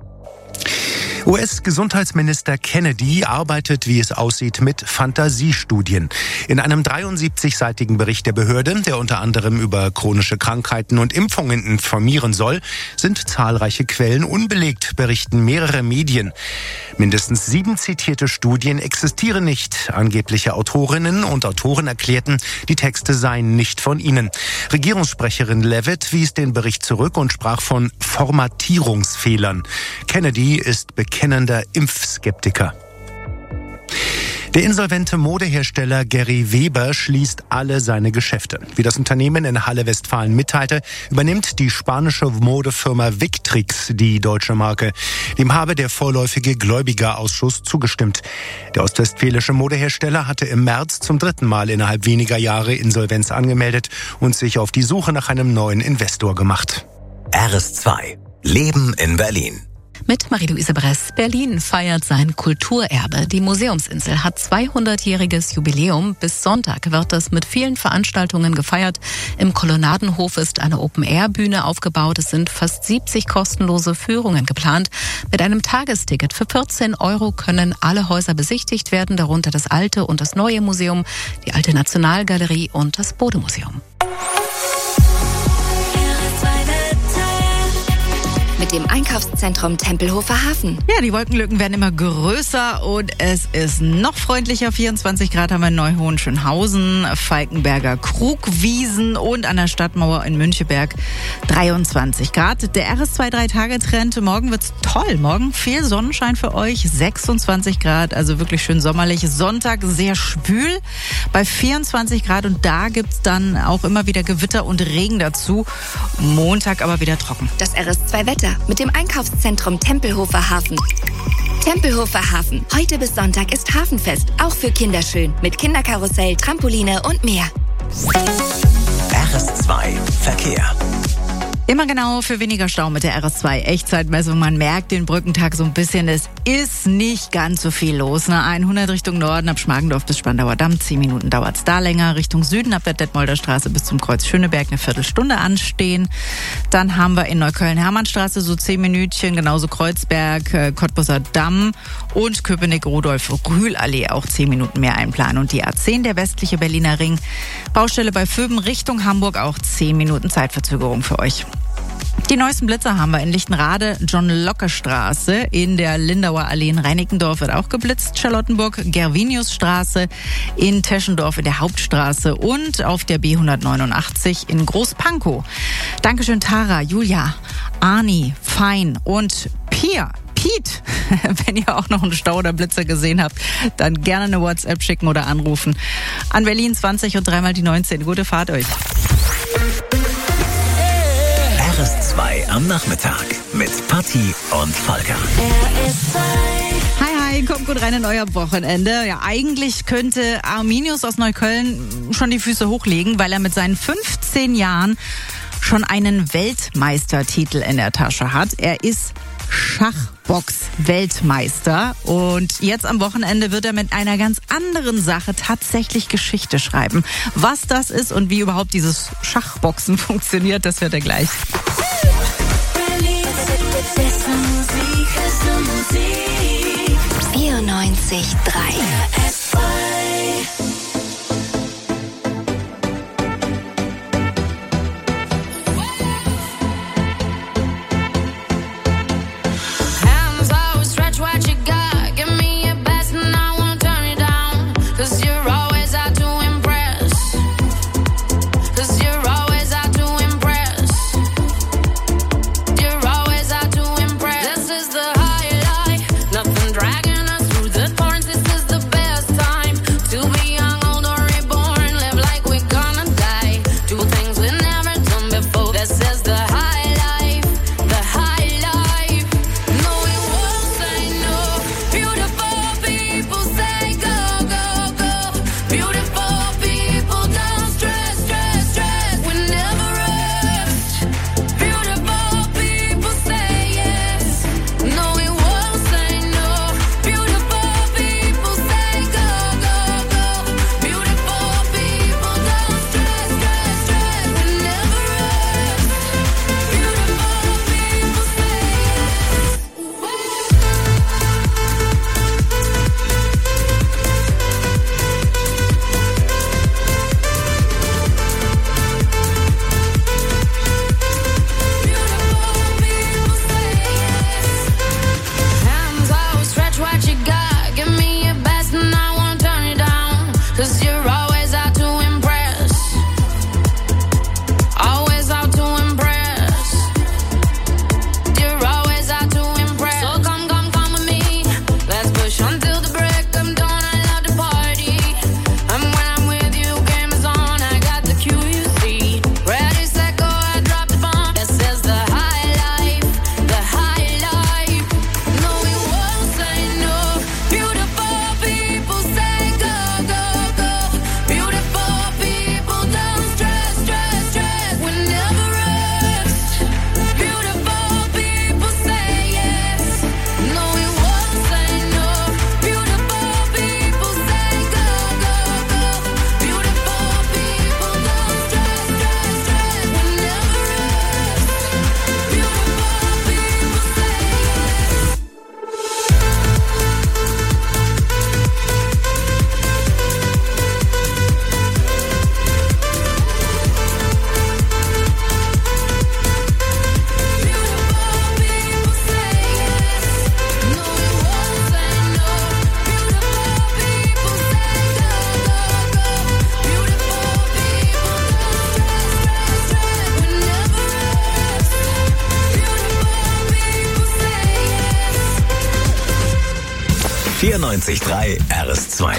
U S-Gesundheitsminister Kennedy arbeitet, wie es aussieht, mit Fantasiestudien. In einem dreiundsiebzigseitigen Bericht der Behörde, der unter anderem über chronische Krankheiten und Impfungen informieren soll, sind zahlreiche Quellen unbelegt, berichten mehrere Medien. Mindestens sieben zitierte Studien existieren nicht. Angebliche Autorinnen und Autoren erklärten, die Texte seien nicht von ihnen. Regierungssprecherin Leavitt wies den Bericht zurück und sprach von Formatierungsfehlern. Kennedy ist bekennender Impfskeptiker. Der insolvente Modehersteller Gary Weber schließt alle seine Geschäfte. Wie das Unternehmen in Halle Westfalen mitteilte, übernimmt die spanische Modefirma Victrix die deutsche Marke. Dem habe der vorläufige Gläubigerausschuss zugestimmt. Der ostwestfälische Modehersteller hatte im März zum dritten Mal innerhalb weniger Jahre Insolvenz angemeldet und sich auf die Suche nach einem neuen Investor gemacht. R S zwei. Leben in Berlin. Mit Marie-Louise Bress. Berlin feiert sein Kulturerbe. Die Museumsinsel hat zweihundertjähriges Jubiläum. Bis Sonntag wird es mit vielen Veranstaltungen gefeiert. Im Kolonnadenhof ist eine Open-Air-Bühne aufgebaut. Es sind fast siebzig kostenlose Führungen geplant. Mit einem Tagesticket für vierzehn Euro können alle Häuser besichtigt werden, darunter das alte und das neue Museum, die alte Nationalgalerie und das Bode-Museum. Mit dem Einkaufszentrum Tempelhofer Hafen. Ja, die Wolkenlücken werden immer größer und es ist noch freundlicher. vierundzwanzig Grad haben wir in Neuhohenschönhausen, Falkenberger Krugwiesen und an der Stadtmauer in Müncheberg dreiundzwanzig Grad. Der R S zwei drei Tage Trend. Morgen wird's toll. Morgen viel Sonnenschein für euch. sechsundzwanzig Grad, also wirklich schön sommerlich. Sonntag sehr schwül bei vierundzwanzig Grad und da gibt's dann auch immer wieder Gewitter und Regen dazu. Montag aber wieder trocken. Das R S zwei Wetter mit dem Einkaufszentrum Tempelhofer Hafen. Tempelhofer Hafen. Heute bis Sonntag ist Hafenfest. Auch für Kinder schön. Mit Kinderkarussell, Trampoline und mehr. R S zwei Verkehr. Immer genau für weniger Stau mit der R S zwei Echtzeitmessung. Man merkt den Brückentag so ein bisschen. Es ist nicht ganz so viel los. Ne? hundert Richtung Norden ab Schmargendorf bis Spandauer Damm. Zehn Minuten dauert's da länger. Richtung Süden ab der Detmolder Straße bis zum Kreuz Schöneberg eine Viertelstunde anstehen. Dann haben wir in Neukölln-Hermannstraße so zehn Minütchen. Genauso Kreuzberg, äh, Cottbuser Damm und Köpenick-Rudolf-Rühl-Allee auch zehn Minuten mehr einplanen. Und die A zehn, der westliche Berliner Ring. Baustelle bei Vöben Richtung Hamburg auch zehn Minuten Zeitverzögerung für euch. Die neuesten Blitzer haben wir in Lichtenrade, John-Locke-Straße, in der Lindauer Allee in Reinickendorf wird auch geblitzt, Charlottenburg, Gervinius-Straße, in Teschendorf in der Hauptstraße und auf der B hundertneunundachtzig in Großpankow. Dankeschön Tara, Julia, Arni, Fein und Pia. Piet, wenn ihr auch noch einen Stau oder Blitzer gesehen habt, dann gerne eine WhatsApp schicken oder anrufen. An Berlin zwanzig und dreimal die neunzehn. Gute Fahrt euch. R S zwei am Nachmittag mit Patti und Volker. Hi, hi, kommt gut rein in euer Wochenende. Ja, eigentlich könnte Arminius aus Neukölln schon die Füße hochlegen, weil er mit seinen fünfzehn Jahren schon einen Weltmeistertitel in der Tasche hat. Er ist Schachbox-Weltmeister und jetzt am Wochenende wird er mit einer ganz anderen Sache tatsächlich Geschichte schreiben. Was das ist und wie überhaupt dieses Schachboxen funktioniert, das hört er gleich. vierundneunzig Komma drei Dragging us through the thorns, this is the best time vierundneunzig Komma drei R S zwei.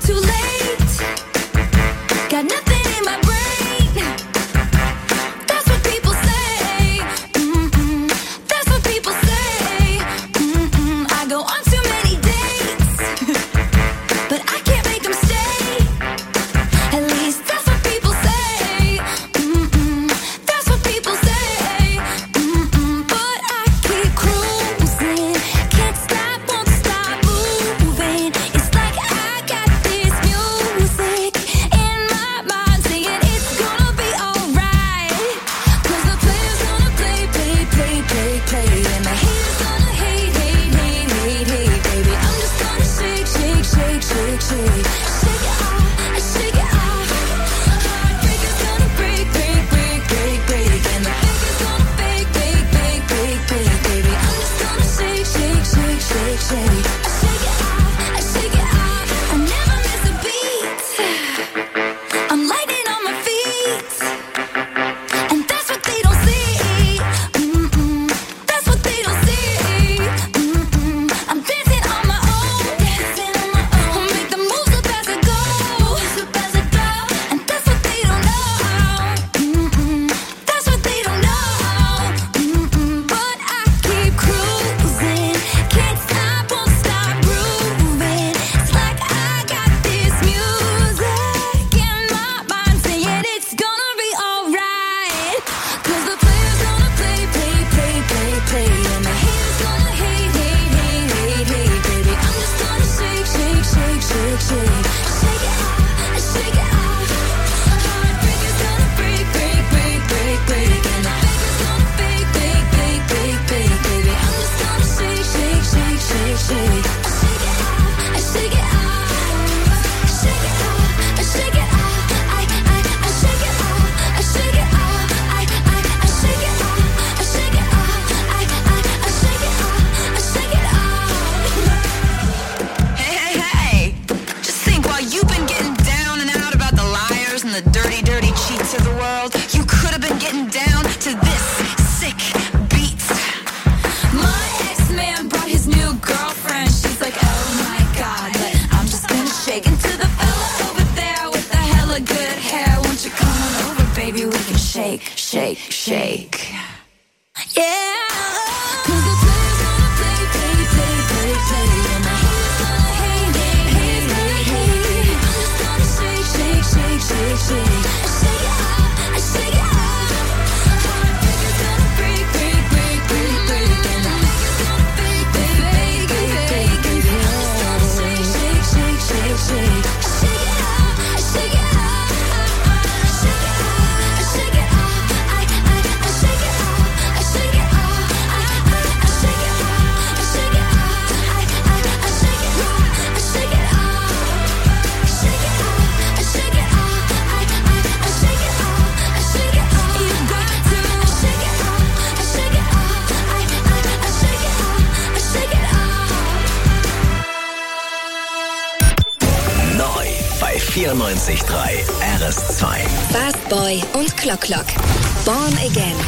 vierundneunzig Komma drei R S zwei. Fast Boy und Clock Clock. Born Again.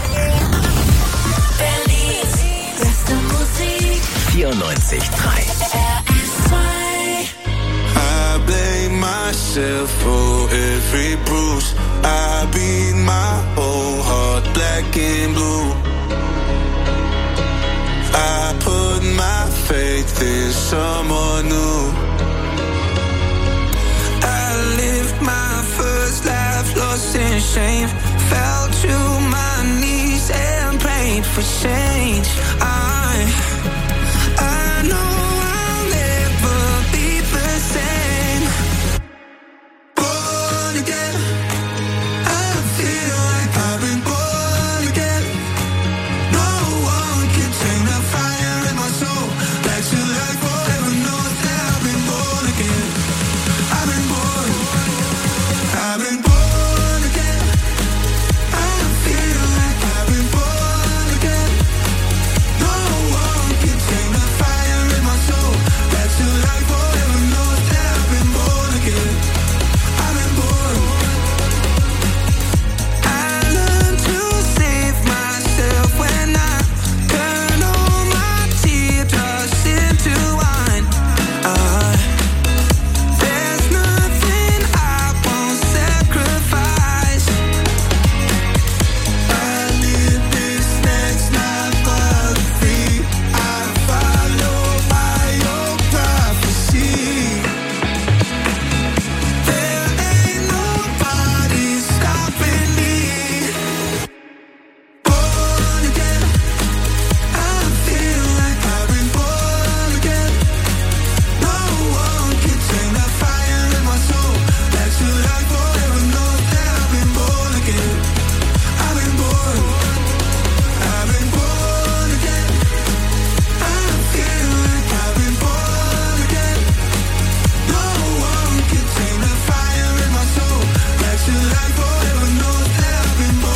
vierundneunzig Komma drei R S zwei. I blame myself for every bruise. I beat my whole heart black and blue. I put my faith in someone new. My first life lost in shame, fell to my knees and prayed for change.